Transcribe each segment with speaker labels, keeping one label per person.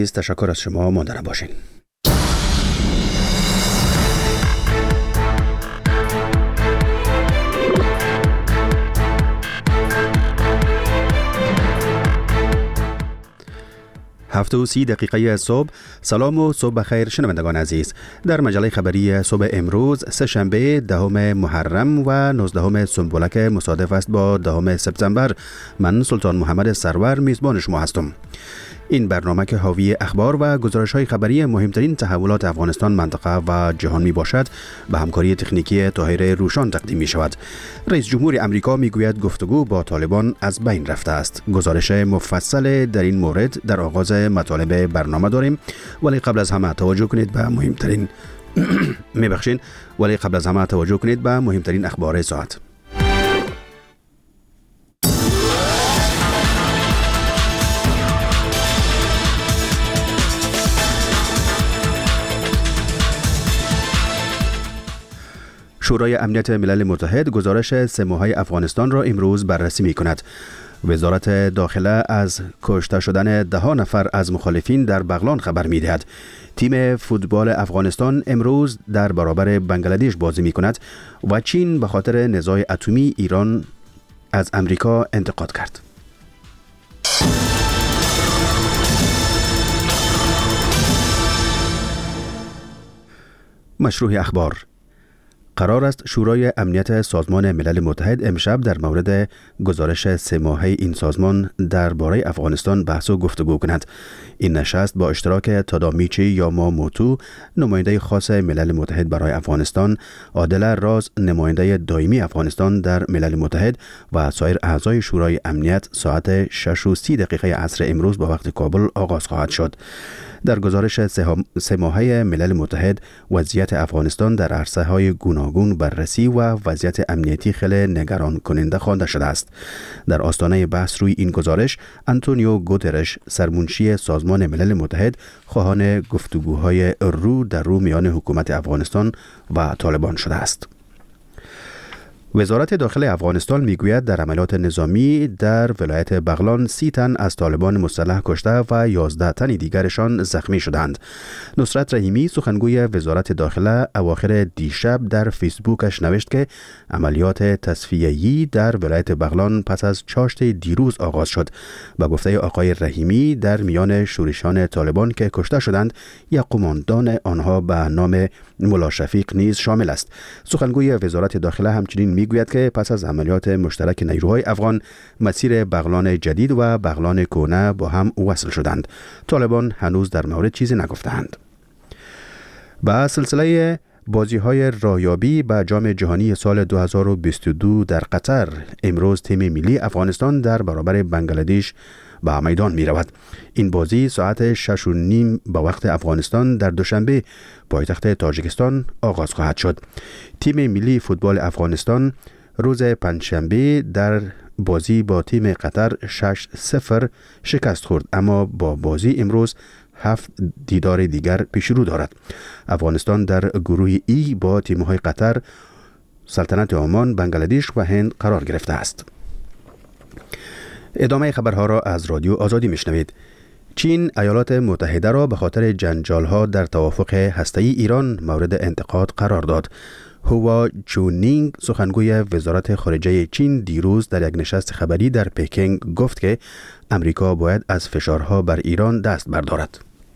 Speaker 1: تشکر از شما، ماندرم باشین. هفت و 30 دقیقه صبح. سلام و صبح بخیر شنوندگان عزیز. در مجله خبری صبح امروز سه‌شنبه 10 محرم و 19 سنبلک مصادف است با 10 سپتامبر، من سلطان محمد سرور میزبان شما هستم. این برنامه که حاوی اخبار و گزارش‌های خبری مهمترین تحولات افغانستان، منطقه و جهان می باشد، به همکاری تکنیکی طاهر روشان تقدیم می شود. رئیس جمهور امریکا می گوید گفتگو با طالبان از بین رفته است. گزارش مفصل در این مورد در آغاز مطالب برنامه داریم، ولی قبل از همه توجه کنید به مهمترین اخبار ساعت. شورای امنیت ملل متحد گزارش 3 ماهه افغانستان را امروز بررسی می کند. وزارت داخله از کشته شدن 10 نفر از مخالفین در بغلان خبر می دهد. تیم فوتبال افغانستان امروز در برابر بنگلادش بازی می کند و چین به خاطر نزاع اتمی ایران از امریکا انتقاد کرد. مشروع اخبار. قرار است شورای امنیت سازمان ملل متحد امشب در مورد گزارش 3 ماهه این سازمان درباره افغانستان بحث و گفتگو کند. این نشست با اشتراک تادامیچی یاماموتو، نماینده خاص ملل متحد برای افغانستان، عادل راز، نماینده دائمی افغانستان در ملل متحد و سایر اعضای شورای امنیت ساعت 6:30 عصر امروز با وقت کابل آغاز خواهد شد. در گزارش 3 ماهه ملل متحد وضعیت افغانستان در عرصه‌های گوناگون بررسی و وضعیت امنیتی خیلی نگران کننده خوانده شده است. در آستانه بحث روی این گزارش، آنتونیو گوترش، سرمنشی سازمان ملل متحد، خواهان گفتگوهای رو در رو میان حکومت افغانستان و طالبان شده است. وزارت داخل افغانستان میگوید در عملیات نظامی در ولایت بغلان 30 تن از طالبان مسلح کشته و 11 تن دیگرشان زخمی شدند. نصرت رحیمی، سخنگوی وزارت داخله، اواخر دیشب در فیسبوکش نوشت که عملیات تصفیه‌ای در ولایت بغلان پس از چاشت دیروز آغاز شد. با گفته آقای رحیمی، در میان شورشان طالبان که کشته شدند، یک قماندان آنها به نام ملا شفیق نیز شامل است. سخنگوی وزارت داخله همچنین میگوید که پس از عملیات مشترک نیروهای افغان، مسیر بغلان جدید و بغلان کهنه با هم وصل شدند. طالبان هنوز در مورد چیزی نگفتند. با سلسله بازی‌های رایابی به جام جهانی سال 2022 در قطر، امروز تیم ملی افغانستان در برابر بنگلادش به میدان می رود. این بازی ساعت 6:30 به وقت افغانستان در دوشنبه پایتخت تاجیکستان آغاز خواهد شد. تیم ملی فوتبال افغانستان روز پنجشنبه در بازی با تیم قطر 6-0 شکست خورد، اما با بازی امروز 7 دیدار دیگر پیش رو دارد. افغانستان در گروه ای با تیم‌های قطر، سلطنت عمان، بنگلادش و هند قرار گرفته است. ادامه خبرها را از رادیو آزادی میشنوید. چین ایالات متحده را به خاطر جنجال‌ها در توافق هسته‌ای ایران مورد انتقاد قرار داد. هوا چونینگ، سخنگوی وزارت خارجه چین، دیروز در یک نشست خبری در پکینگ گفت که امریکا باید از فشارها بر ایران دست بردارد.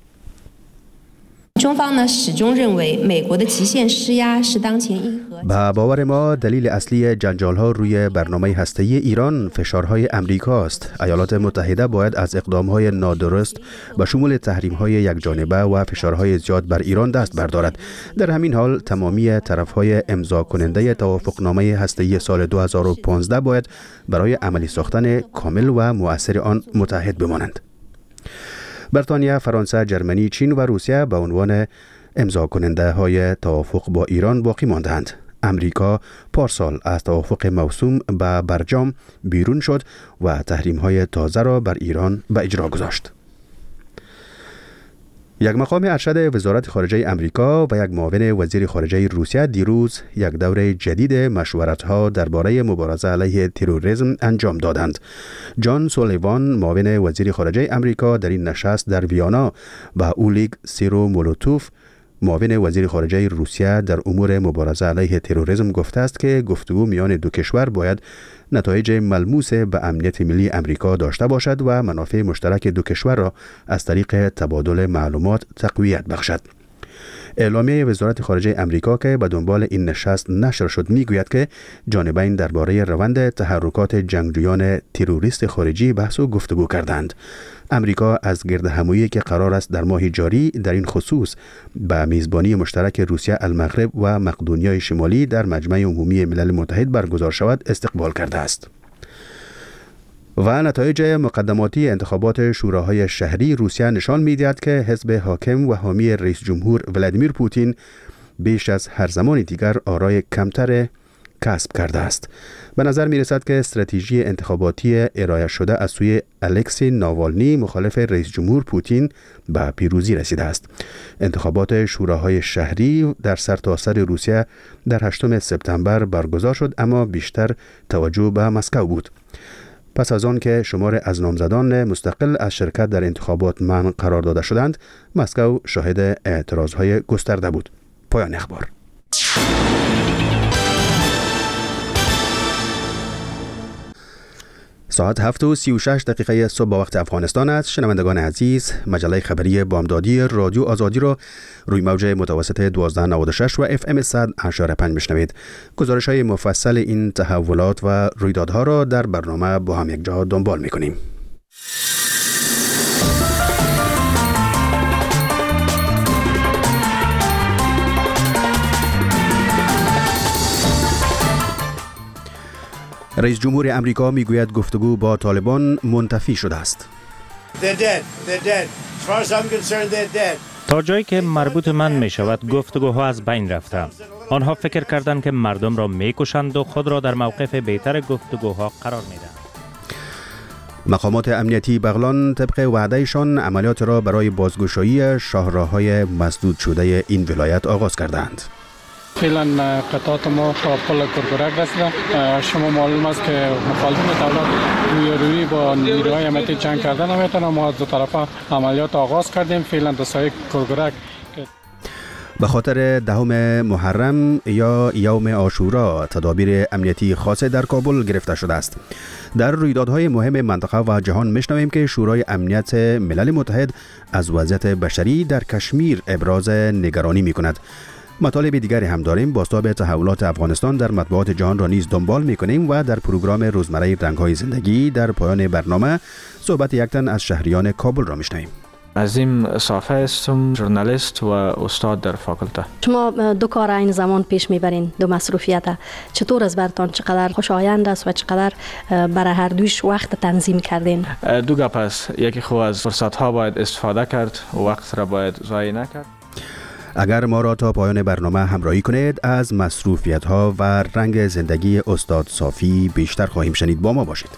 Speaker 1: به باور ما دلیل اصلی جنجال‌ها روی برنامه هسته‌ای ایران فشارهای امریکا است. ایالات متحده باید از اقدام‌های نادرست به شمول تحریم‌های یکجانبه و فشارهای زیاد بر ایران دست بردارد. در همین حال تمامی طرف‌های امضا کننده توافقنامه هسته‌ای سال 2015 باید برای عملی ساختن کامل و مؤثر آن متحد بمانند. بریتانیا، فرانسه، جرمنی، چین و روسیه به عنوان امضا کننده های توافق با ایران باقی ماندند. امریکا پارسال از توافق موسوم به برجام بیرون شد و تحریم های تازه را بر ایران به اجرا گذاشت. یک مقام ارشد وزارت خارجه امریکا و یک معاون وزیر خارجه روسیه دیروز یک دوره جدید مشورت‌ها درباره مبارزه علیه تروریسم انجام دادند. جان سولیوان معاون وزیر خارجه امریکا در این نشست در ویانا و اولیگ سیرومولوتوف معاون وزیر خارجه روسیه در امور مبارزه علیه تروریسم گفته است که گفتگو میان دو کشور باید نتایج ملموس به امنیت ملی امریکا داشته باشد و منافع مشترک دو کشور را از طریق تبادل معلومات تقویت بخشد. اعلامیه وزارت خارجه امریکا که به دنبال این نشست نشر شد میگوید که جانبین درباره روند تحرکات جنگجویان تروریست خارجی بحث و گفتگو کردند. امریکا از گردهمایی که قرار است در ماه جاری در این خصوص به میزبانی مشترک روسیه، المغرب و مقدونیای شمالی در مجمع عمومی ملل متحد برگزار شود استقبال کرده است. و نتایج مقدماتی انتخابات شوراهای شهری روسیه نشان می‌دهد که حزب حاکم و حامی رئیس جمهور ولادیمیر پوتین بیش از هر زمان دیگر آرای کمتر کسب کرده است. به نظر می رسد که استراتژی انتخاباتی ارائه شده از سوی الکسی ناوالنی مخالف رئیس جمهور پوتین به پیروزی رسیده است. انتخابات شوراهای شهری در سرتاسر روسیه در 8 سپتامبر برگزار شد، اما بیشتر توجه به مسکو بود. پس از آن که شمار از نامزدان مستقل از شرکت در انتخابات منع قرار داده شدند، مسکو شاهد اعتراضهای گسترده بود. پایان اخبار. ساعت 7:36 صبح با وقت افغانستان است. شنوندگان عزیز، مجله خبری بامدادی رادیو آزادی را روی موج متوسط 1296 و FM 100.5 میشنوید. گزارش های مفصل این تحولات و رویدادها را در برنامه با هم یک جا دنبال میکنیم. رئیس جمهور امریکا میگوید گفتگو با طالبان منتفی شده است.
Speaker 2: تا جایی که مربوط من می شود گفتگوها از بین رفته. آنها فکر کردند که مردم را می کشند و خود را در موقف بهتر گفتگوها قرار می دهند.
Speaker 1: مقامات امنیتی بغلان طبق وعدهشان عملیات را برای بازگشایی شاهراه‌های مسدود شده این ولایت آغاز کردند.
Speaker 3: فعلا قطعات ما تا پل کرکرک رسیده. شما معلوم است که مخالفین دولت روی با نیروهای امنیتی جنگ کردن نمیتونه. ما از دو طرفه عملیات آغاز کردیم. فعلا در سایه کرکرک
Speaker 1: به خاطر 10 محرم یا یوم عاشورا تدابیر امنیتی خاص در کابل گرفته شده است. در رویدادهای مهم منطقه و جهان میشنویم که شورای امنیت ملل متحد از وضعیت بشری در کشمیر ابراز نگرانی میکند. مطالب دیگری هم داریم. بازتاب تحولات افغانستان در مطبوعات جهان را نیز دنبال میکنیم و در پروگرام روزمره رنگ‌های زندگی در پایان برنامه صحبت یک تن از شهریان کابل را میشنویم.
Speaker 4: عظیم صافه هستم، ژورنالیست و استاد در فاکولته.
Speaker 5: شما دو کار این زمان پیش میبرین، دو مسئولیت. چطور از برتان چقدر خوشایند است و چقدر برای هر دویش وقت تنظیم کردین؟
Speaker 4: دو گپ است. یکی خو از فرصت ها باید استفاده کرد و وقت را باید ضایع نکرد.
Speaker 1: اگر ما را تا پایان برنامه همراهی کنید از مصروفیت ها و رنگ زندگی استاد صافی بیشتر خواهیم شنید. با ما باشید.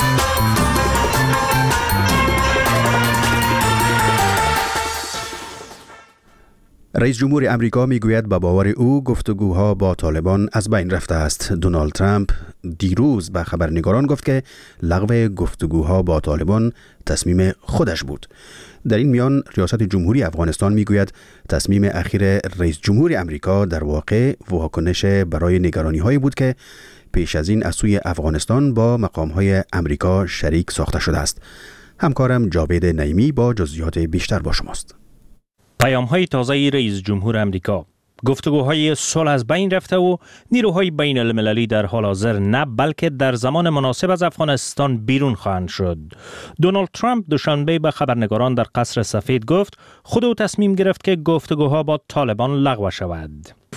Speaker 1: رئیس جمهور امریکا میگوید به باور او گفتگوها با طالبان از بین رفته است. دونالد ترامپ دیروز به خبرنگاران گفت که لغو گفتگوها با طالبان تصمیم خودش بود. در این میان ریاست جمهوری افغانستان میگوید تصمیم اخیر رئیس جمهور امریکا در واقع واکنش برای نگرانی‌هایی بود که پیش از این از سوی افغانستان با مقام‌های امریکا شریک ساخته شده است. همکارم جاوید نعیمی با جزئیات بیشتر با شماست.
Speaker 2: پیام‌های تازه رئیس جمهور امریکا: گفتگوهای صلح از بین رفته و نیروهای بین المللی در حال حاضر نه بلکه در زمان مناسب از افغانستان بیرون خواهند شد. دونالد ترامپ دوشنبه به خبرنگاران در قصر سفید گفت خود او تصمیم گرفت که گفتگوها با طالبان لغو شود.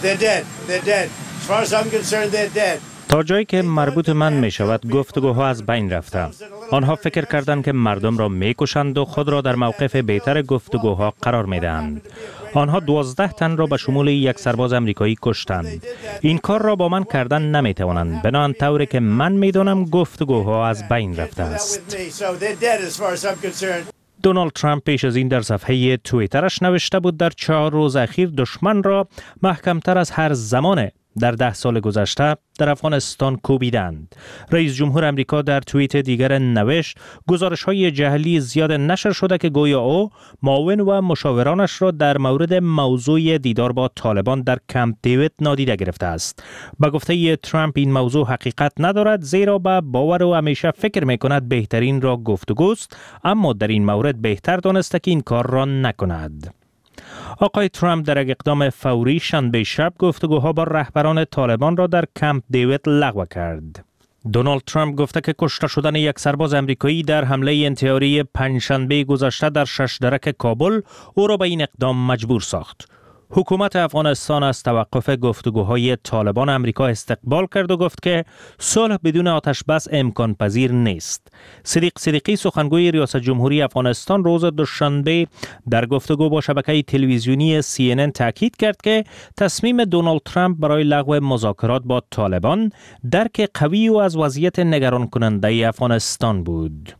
Speaker 2: تا جایی که مربوط من می شود گفتگوها از بین رفته. آنها فکر کردند که مردم را می کشند و خود را در موقف بهتر گفتگوها قرار می دهند. آنها 12 تن را به شمول یک سرباز امریکایی کشتند. این کار را با من کردن نمی توانند. بنابراین طوری که من می دانم گفتگوها از بین رفته است. دونالد ترامپ پیش از این در صفحه توییترش نوشته بود در 4 روز اخیر دشمن را محکمتر از هر زمان در 10 سال گذشته در افغانستان کوبیدند. رئیس جمهور امریکا در توییت دیگر نوشت گزارش‌های جعلی زیاد نشر شده که گویا او معاون و مشاورانش را در مورد موضوع دیدار با طالبان در کمپ دیوید نادیده گرفته است. با گفته ترامپ این موضوع حقیقت ندارد، زیرا با باور او همیشه فکر می‌کند بهترین را گفتگوست، اما در این مورد بهتر دانسته که این کار را نکند. آقای ترامپ در یک اقدام فوری شنبه شب گفتگوها با رهبران طالبان را در کمپ دیوید لغو کرد. دونالد ترامپ گفته که کشته شدن یک سرباز امریکایی در حمله انتحاری پنجشنبه گذشته در 6 درک کابل او را به این اقدام مجبور ساخت. حکومت افغانستان از توقف گفتگوهای طالبان امریکا استقبال کرد و گفت که صلح بدون آتش بس امکان پذیر نیست. صدیق صدیقی سخنگوی ریاست جمهوری افغانستان روز دوشنبه در گفتگو با شبکه تلویزیونی CNN تاکید کرد که تصمیم دونالد ترامپ برای لغو مذاکرات با طالبان درک قوی و از وضعیت نگران کننده افغانستان بود.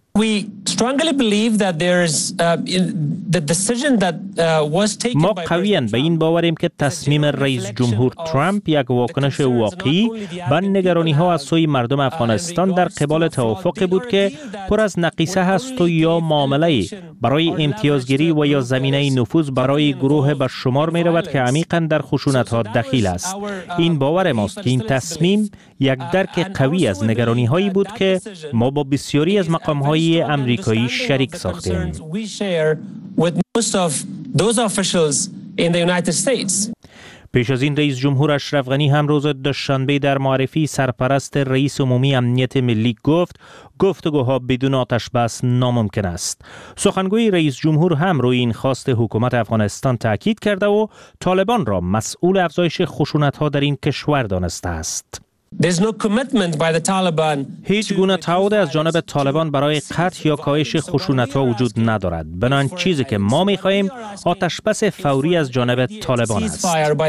Speaker 2: ما قویاً به این باوریم که تصمیم رئیس جمهور ترامپ یک واکنش واقعی به نگرانی‌ها از سوی مردم افغانستان در قبال توافقی بود که پر از نقیصه هست و یا معامله برای امتیازگیری و یا زمینه نفوذ برای گروه به شمار می رود که عمیقاً در خشونت‌ها دخیل است. این باور ماست که این تصمیم یک درک قوی از نگرانی‌هایی بود که ما با بسیاری از مقام‌های امریکایی شریک ساختیم. پیش از این رئیس جمهور اشرف غنی هم روز دوشنبه در معرفی سرپرست رئیس عمومی امنیت ملی گفت گفتگوها بدون آتش بس ناممکن است. سخنگوی رئیس جمهور هم روی این خواست حکومت افغانستان تاکید کرده و طالبان را مسئول افزایش خشونت‌ها در این کشور دانسته است. هیچ گونه تعهد از جانب طالبان برای قطع یا کاهش خشونت‌ها وجود ندارد. بنابراین چیزی که ما می‌خواهیم آتش بس فوری از جانب طالبان است.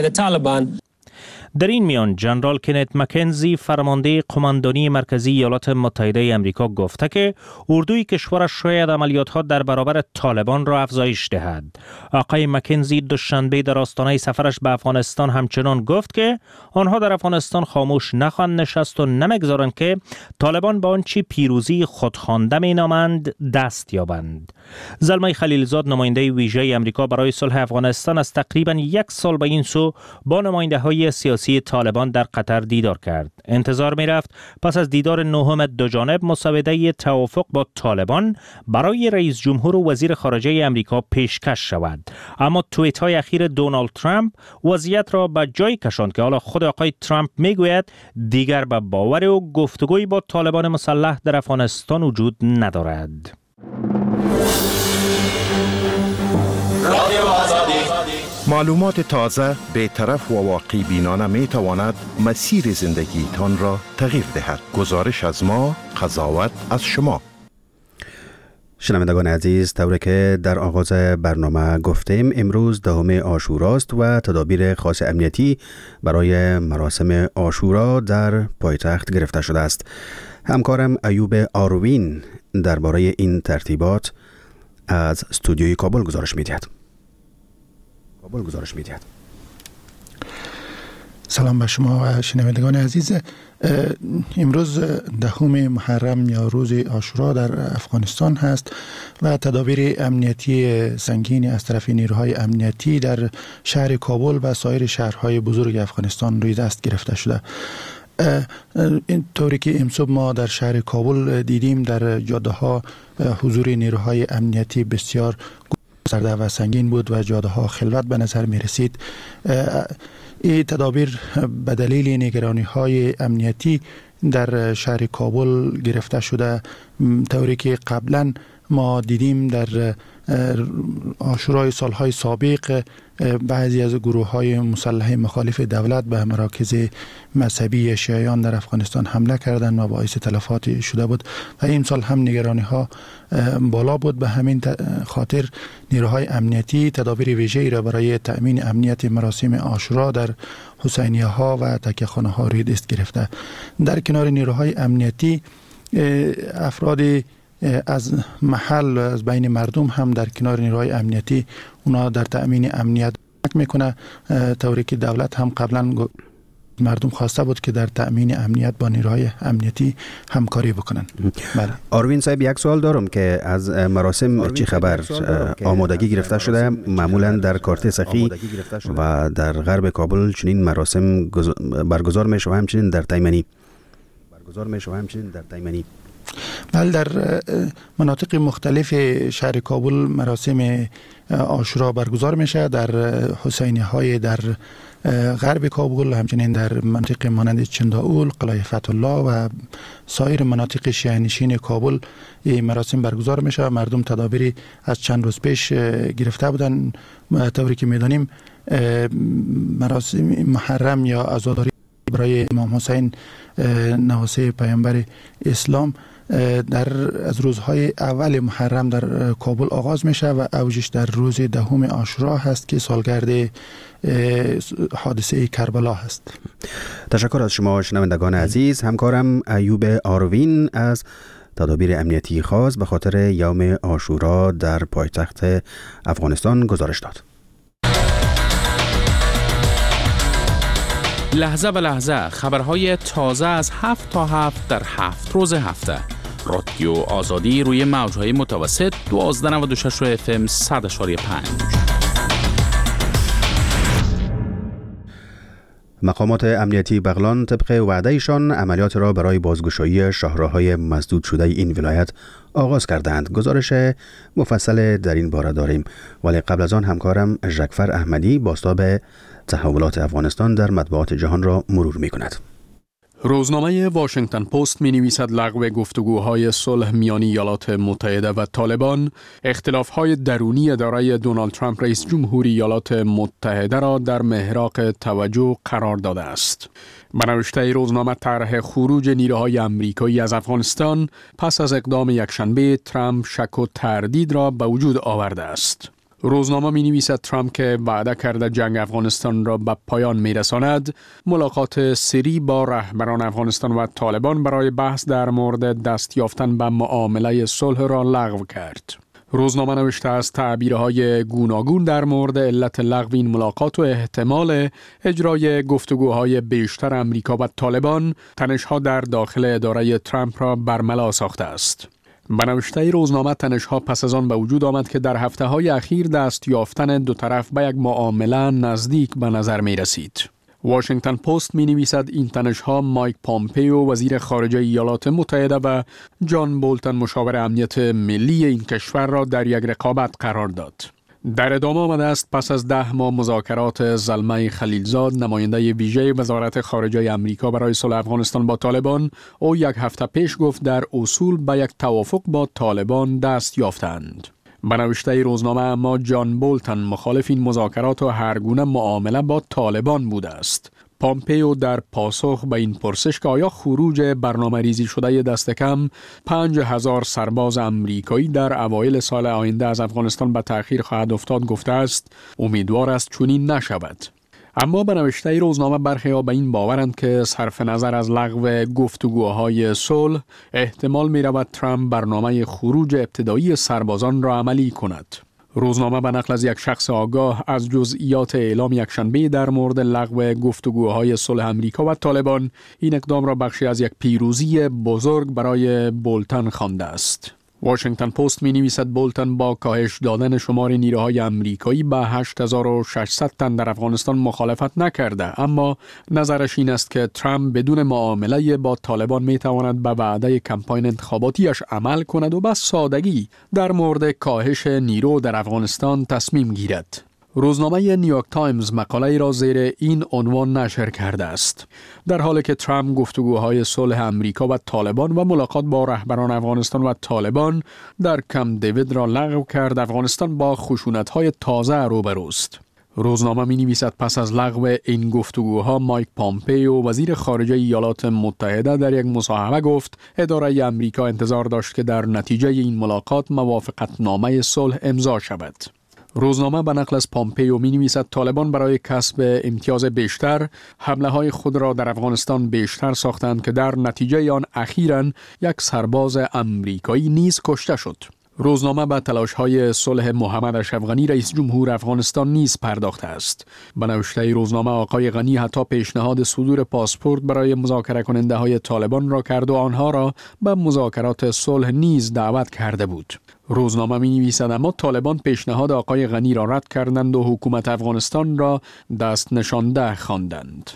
Speaker 2: در این میان جنرال کنت مکنزی فرمانده قماندانی مرکزی ایالات متحده آمریکا گفته که اردوی کشورش شاید عملیات‌ها در برابر طالبان را افزایش دهد. آقای مکنزی دوشنبه در آستانه سفرش به افغانستان همچنان گفت که آنها در افغانستان خاموش نخواهند نشست و نمیگذارند که طالبان به آنچه پیروزی خودخوانده مینامند دست یابند. زلمه خلیلزاد نماینده ویژه آمریکا برای صلح افغانستان از تقریباً 1 سال به این سو با نماینده‌های سیاسی طالبان در قطر دیدار کرد. انتظار می رفت پس از دیدار نهم دو جانب مسوده توافق با طالبان برای رئیس جمهور و وزیر خارجه امریکا پیشکش شود. اما توییت های اخیر دونالد ترامپ وضعیت را به جای کشاند که حالا خود آقای ترامپ می گوید دیگر به باور و گفتگوی با طالبان مسلح در افغانستان وجود ندارد.
Speaker 6: معلومات تازه، بی‌طرف و واقعی بینانه می تواند مسیر زندگی تان را تغییر دهد. گزارش از ما، قضاوت از شما.
Speaker 1: شنوندگان عزیز، طوری که در آغاز برنامه گفتیم امروز 10 عاشوراست و تدابیر خاص امنیتی برای مراسم عاشورا در پایتخت گرفته شده است. همکارم ایوب آروین درباره این ترتیبات از استودیوی کابل گزارش می‌دهد.
Speaker 7: سلام به شما و شنوندگان عزیز. امروز 10 محرم یا روز عاشورا در افغانستان هست و تدابیر امنیتی سنگین از طرف نیروهای امنیتی در شهر کابل و سایر شهرهای بزرگ افغانستان روی دست گرفته شده. این طوری که امروز ما در شهر کابل دیدیم در جاده ها حضور نیروهای امنیتی بسیار گسترده و سنگین بود و جاده ها خلوت به نظر می رسید. این تدابیر به دلیل نگرانی های امنیتی در شهر کابل گرفته شده، طوری که قبلا ما دیدیم در عاشورای سالهای سابق بعضی از گروه های مسلح مخالف دولت به مراکز مذهبی شیعیان در افغانستان حمله کردند و باعث تلفات شده بود و این سال هم نگرانی ها بالا بود. به همین خاطر نیروهای امنیتی تدابیر ویژه‌ای را برای تأمین امنیت مراسم عاشورا در حسینیه ها و تکیه‌خانه ها روی دست گرفته. در کنار نیروهای امنیتی افراد از محل از بین مردم هم در کنار نیروهای امنیتی اونا در تأمین امنیت میکنه، طوری که دولت هم قبلا مردم خواسته بود که در تأمین امنیت با نیروهای امنیتی همکاری بکنن. بله.
Speaker 1: آروین صاحب، یک سوال دارم که از مراسم چی خبر؟ آمادگی گرفته شده؟ معمولا در کارت سخی و در غرب کابل چنین مراسم برگزار میشه و همچنین در تیمنی.
Speaker 7: بله، در مناطق مختلف شهر کابل مراسم عاشورا برگزار میشه. در حسینی های در غرب کابل، همچنین در منطقه مانند چنداول، قلعه فتح الله و سایر مناطق شیعه‌نشین کابل این مراسم برگزار میشه. مردم تدابیری از چند روز پیش گرفته بودن. طوری که میدانیم مراسم محرم یا عزاداری برای امام حسین نواسه پیامبر اسلام از روزهای اول محرم در کابل آغاز میشه و اوجش در روز 10 عاشورا هست که سالگرد حادثه کربلا هست.
Speaker 1: تشکر از شما شنوندگان عزیز. همکارم ایوب آروین از تدابیر امنیتی خاص به خاطر یوم عاشورا در پایتخت افغانستان گزارش داد.
Speaker 8: لحظه به لحظه خبرهای تازه از 7 تا 7 در 7 روز هفته. رادیو آزادی روی موجهای متوسط 1296 FM 100.5.
Speaker 1: مقامات امنیتی بغلان طبق وعدهشان عملیات را برای بازگشایی شاهراهای مسدود شده این ولایت آغاز کردند. گزارش مفصل در این باره داریم، ولی قبل از آن همکارم ژکفر احمدی بازتاب تحولات افغانستان در مطبوعات جهان را مرور می کند.
Speaker 9: روزنامه واشنگتن پست می نویسد لغو گفتگوهای صلح میان ایالات متحده و طالبان اختلافهای درونی اداره دونالد ترامپ رئیس جمهوری ایالات متحده را در محراق توجه قرار داده است. به نوشته روزنامه طرح خروج نیروهای آمریکایی از افغانستان پس از اقدام یکشنبه ترامپ شک و تردید را به وجود آورده است. روزنامه می نویسد ترامپ که وعده کرده جنگ افغانستان را به پایان می رساند، ملاقات سری با رهبران افغانستان و طالبان برای بحث در مورد دست یافتن به معامله صلح را لغو کرد. روزنامه نوشته است تعبیرهای گوناگون در مورد علت لغو این ملاقات و احتمال اجرای گفتگوهای بیشتر امریکا و طالبان تنش‌ها در داخل اداره ترامپ را برملا ساخته است. به نوشته روزنامه تنش‌ها پس از آن به وجود آمد که در هفته‌های اخیر دست یافتن دو طرف به یک معامله نزدیک به نظر می رسید. واشنگتن پست می نویسد این تنش‌ها مایک پامپیو وزیر خارجه ایالات متحده و جان بولتن مشاور امنیت ملی این کشور را در یک رقابت قرار داد. در ادامه آمده است پس از 10 ماه مذاکرات زلمه خلیلزاد نماینده ویژه وزارت خارجه آمریکا برای صلح افغانستان با طالبان او یک هفته پیش گفت در اصول به یک توافق با طالبان دست یافتند. به نوشته روزنامه اما جان بولتن مخالف این مذاکرات و هر گونه معامله با طالبان بوده است. پامپیو در پاسخ به این پرسش که آیا خروج برنامه ریزی شده دست کم 5,000 سرباز امریکایی در اوایل سال آینده از افغانستان به تأخیر خواهد افتاد گفته است امیدوار است چنین نشود. اما به نوشته روزنامه برخی‌ها به این باورند که صرف نظر از لغو گفتگوهای صلح احتمال می رود ترامپ برنامه خروج ابتدایی سربازان را عملی کند. روزنامه به نقل از یک شخص آگاه از جزئیات اعلام یکشنبه در مورد لغو گفتگوهای صلح امریکا و طالبان این اقدام را بخشی از یک پیروزی بزرگ برای بولتن خوانده است. واشنگتن پست می نویسد بولتن با کاهش دادن شمار نیروهای امریکایی به 8600 تن در افغانستان مخالفت نکرده، اما نظرش این است که ترامپ بدون معامله با طالبان می تواند به وعده کمپاین انتخاباتیش عمل کند و به سادگی در مورد کاهش نیرو در افغانستان تصمیم گیرد. روزنامه نیویورک تایمز مقاله را زیر این عنوان نشر کرده است: در حالی که ترامپ گفتگوهای صلح امریکا و طالبان و ملاقات با رهبران افغانستان و طالبان در کمپ دیوید را لغو کرد، افغانستان با خشونت‌های تازه روبروست. روزنامه می نویسد پس از لغو این گفتگوها مایک پامپیو وزیر خارجه ایالات متحده در یک مصاحبه گفت اداره امریکا انتظار داشت که در نتیجه این ملاقات موافقتنامه صلح امضا شود. روزنامه به نقل از پامپیو می نویسد طالبان برای کسب امتیاز بیشتر حمله های خود را در افغانستان بیشتر ساختند که در نتیجه آن اخیراً یک سرباز امریکایی نیز کشته شد. روزنامه به تلاش‌های صلح محمد اشرف غنی رئیس جمهور افغانستان نیز پرداخته است. به نوشته روزنامه آقای غنی حتی پیشنهاد صدور پاسپورت برای مذاکره کننده های طالبان را کرد و آنها را به مذاکرات صلح نیز دعوت کرده بود. روزنامه می نویسد اما طالبان پیشنهاد آقای غنی را رد کردند و حکومت افغانستان را دست نشانده خواندند.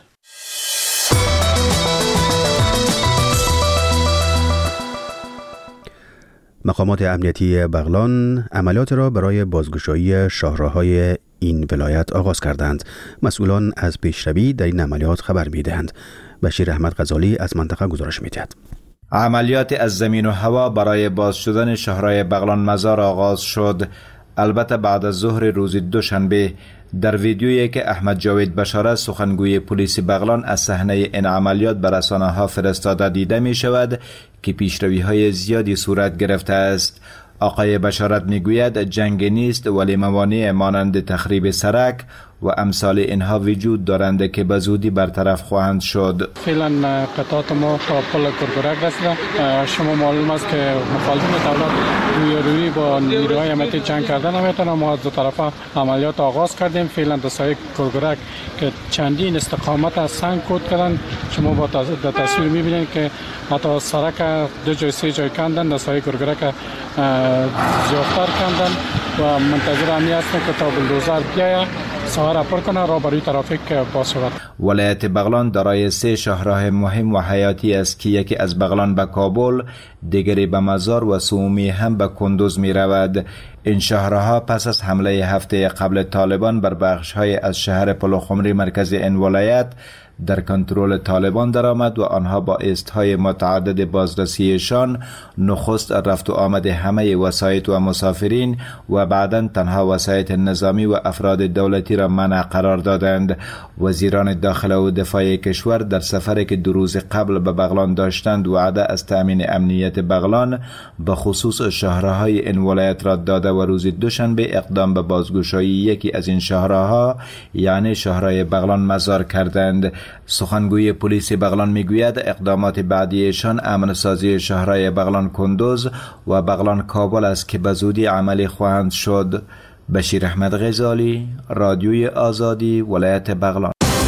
Speaker 1: مقامات امنیتی بغلان عملیات را برای بازگشایی شاهراه‌های این ولایت آغاز کردند. مسئولان از پیشروی در این عملیات خبر می‌دهند. بشیر احمد غزالی از منطقه گزارش می‌دهد.
Speaker 10: عملیات از زمین و هوا برای باز شدن شاهراه بغلان مزار آغاز شد. البته بعد از ظهر روز دوشنبه. در ویدیویی که احمد جاوید بشاره سخنگوی پلیس بغلان از صحنه این عملیات به رسانه‌ها فرستاده دیده می شود که پیشروی‌های زیادی صورت گرفته است. آقای بشارت میگوید جنگ نیست ولی موانع مانند تخریب سرک و امثال اینها وجود دارند که به زودی برطرف خواهند شد.
Speaker 3: فعلا قطعات ما تا پل کرکرک رسیده. شما معلوم است که مخالفین دولت روی با نیروهای امنیتی جنگ کردن نمیتونه. ما از دو طرف عملیات آغاز کردیم. فعلا در سایه کرکرک که چندین استقامت از سنگ کود کردن. شما با تصویر میبینید که حتی سرک دو جای سه جای کندن. در سایه کرکرک زیادتر کندن و منتظر همی هستند که تا بلدوزر بیاید ساحه پر کنه را برای ترافیک باز شود.
Speaker 10: ولایت بغلان دارای 3 شاهراه مهم و حیاتی است که یکی از بغلان به کابل، دیگری به مزار و سومی هم به کندوز می رود. این شاهراه‌ها پس از حمله هفته قبل طالبان بر بخش‌های از شهر پلوخمری مرکز این ولایت در کنترل طالبان درآمد و آنها با ایست‌های متعدد بازرسیشان نخست رفت و آمد همه وسایط و مسافرین و بعداً تنها وسایط نظامی و افراد دولتی را منع قرار دادند. وزیران داخله و دفاع کشور در سفری که 2 روز قبل به بغلان داشتند وعده از تأمین امنیت بغلان به خصوص شاهراه‌های این ولایت را داده و روز دوشنبه اقدام به بازگشایی یکی از این شاهراه‌ها یعنی شاهراه بغلان مزار کردند. سخنگوی پلیس بغلان میگوید اقدامات بعدیشان امن‌سازی شاهراه بغلان کندوز و بغلان کابل است که به زودی عملی خواهند شد. بشیر احمد غزالی، رادیوی آزادی، ولایت بغلان.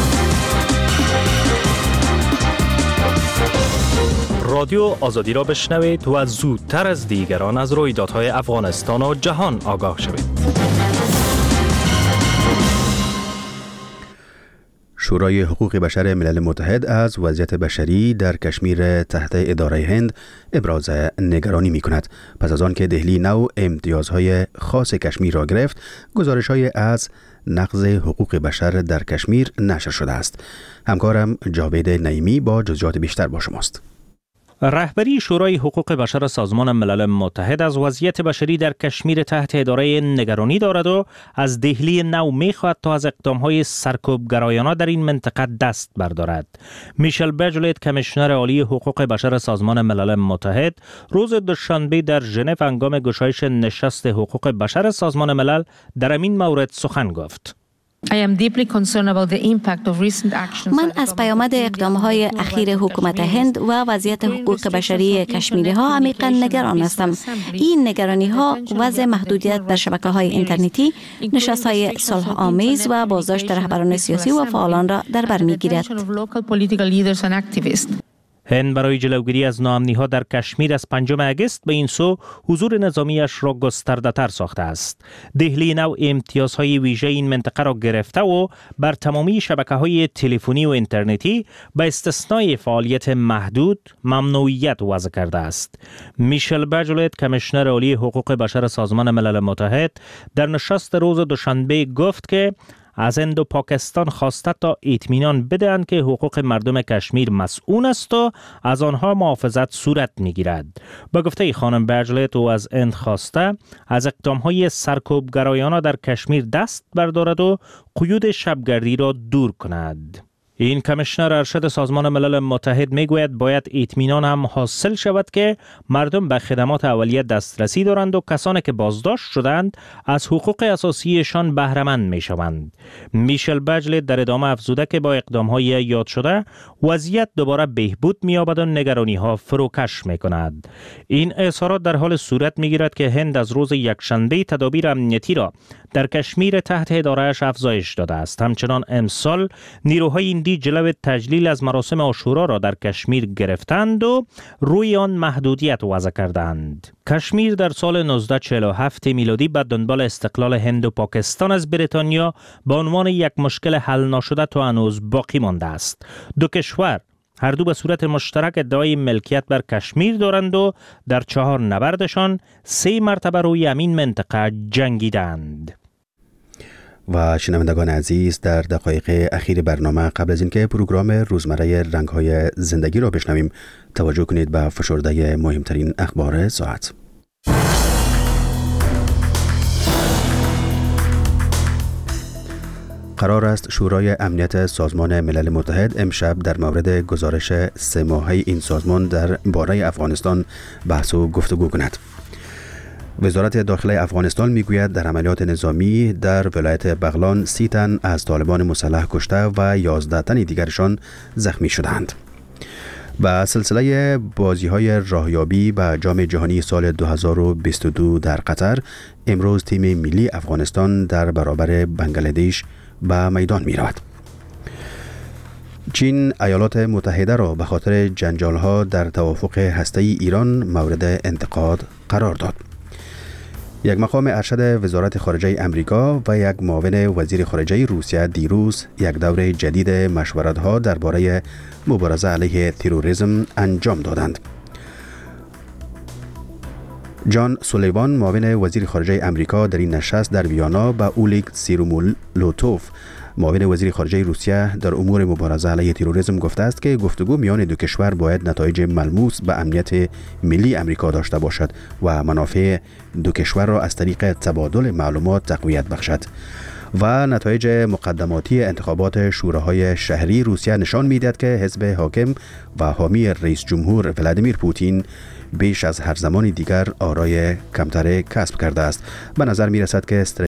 Speaker 2: رادیو آزادی را بشنوید و زودتر از دیگران از رویدادهای افغانستان و جهان آگاه شوید.
Speaker 1: شورای حقوق بشر ملل متحد از وضعیت بشری در کشمیر تحت اداره هند ابراز نگرانی می کند. پس از آن که دهلی نو امتیازهای خاص کشمیر را گرفت، گزارش‌های از نقض حقوق بشر در کشمیر نشر شده است. همکارم جاوید نعیمی با جزئیات بیشتر با شماست.
Speaker 2: رهبری شورای حقوق بشر سازمان ملل متحد از وضعیت بشری در کشمیر تحت اداره نگرانی دارد و از دهلی نو می‌خواهد تا از اقدام‌های سرکوبگرایانه در این منطقه دست بردارد. میشل بجلت کمیشنر عالی حقوق بشر سازمان ملل متحد روز دوشنبه در ژنو هنگام گشایش نشست حقوق بشر سازمان ملل در این مورد سخن گفت.
Speaker 11: من از پیامد اقدام‌های اخیر حکومت هند و وضعیت حقوق بشری کشمیری‌ها عمیقاً نگران هستم. این نگرانی‌ها وضع محدودیت در شبکه‌های اینترنتی، نشست‌های صلح آمیز و بازداشت رهبران سیاسی و فعالان را در بر می‌گیرد.
Speaker 2: هند برای جلوگیری از ناامنی‌ها در کشمیر از 5 اگست به این سو حضور نظامیش را گسترده‌تر ساخته است. دهلی نو امتیازهای ویژه این منطقه را گرفته و بر تمامی شبکه‌های تلفنی و اینترنتی به استثنای فعالیت محدود ممنوعیت وضع کرده است. میشل بجلت کمیشنر عالی حقوق بشر سازمان ملل متحد در نشست روز دوشنبه گفت که از هند و پاکستان خواسته تا اطمینان بدهند که حقوق مردم کشمیر مسئول است و از آنها محافظت صورت می‌گیرد. با گفته خانم بجلت او از هند خواسته از اقدام‌های سرکوبگرایانه در کشمیر دست بردارد و قیود شبگردی را دور کند. این کمیشنر ارشد سازمان ملل متحد میگوید باید اطمینان هم حاصل شود که مردم به خدمات اولیه دسترسی دارند و کسانی که بازداشت شدند از حقوق اساسیشان بهره مند میشوند. میشل بجلت در ادامه افزوده که با اقدام‌های یاد شده وضعیت دوباره بهبود می‌یابد و نگرانی‌ها فروکش می‌کند. این اظهارات در حال صورت می‌گیرد که هند از روز یکشنبه تدابیر امنیتی را در کشمیر تحت اداره‌اش افزایش داده است. همچنان امسال نیروهای هندی جلو تجلیل از مراسم عاشورا را در کشمیر گرفتند و روی آن محدودیت وضع کردند. کشمیر در سال 1947 میلادی به دنبال استقلال هند و پاکستان از بریتانیا به عنوان یک مشکل حل نشده تا هنوز باقی مانده است. دو کشور هر دو به صورت مشترک ادعای ملکیت بر کشمیر دارند و در 4 نبردشان 3 مرتبه روی همین منطقه جنگیدند.
Speaker 1: و شنوندگان عزیز، در دقایق اخیر برنامه قبل از اینکه پروگرام روزمره رنگ‌های زندگی را بشنویم، توجه کنید به فشرده مهمترین اخبار ساعت. قرار است شورای امنیت سازمان ملل متحد امشب در مورد گزارش 3 ماهه این سازمان در باره افغانستان بحث و گفتگو کند. وزارت داخله افغانستان میگوید در عملیات نظامی در ولایت بغلان 30 تن از طالبان مسلح کشته و 11 تن دیگرشان زخمی شدند. به سلسله بازی‌های راهیابی به جام جهانی سال 2022 در قطر، امروز تیم ملی افغانستان در برابر بنگلادش به میدان می‌رود. چین ایالات متحده را به خاطر جنجال‌ها در توافق هسته‌ای ایران مورد انتقاد قرار داد. یک مقام ارشد وزارت خارجه امریکا و یک معاون وزیر خارجه روسیه دیروز یک دور جدید مشورت‌ها درباره مبارزه علیه تروریسم انجام دادند. جان سولیوان معاون وزیر خارجه امریکا در این نشست در ویانا با اولیگ سیرومولوتوف معاون وزیر خارجه روسیه در امور مبارزه علیه تروریسم گفته است که گفتگو میان دو کشور باید نتایج ملموس به امنیت ملی امریکا داشته باشد و منافع دو کشور را از طریق تبادل معلومات تقویت بخشد. و نتایج مقدماتی انتخابات شوراهای شهری روسیه نشان می‌دهد که حزب حاکم و حامی رئیس جمهور ولادیمیر پوتین بیش از هر زمان دیگر آرای کمتر کسب کرده است. به نظر می‌رسد که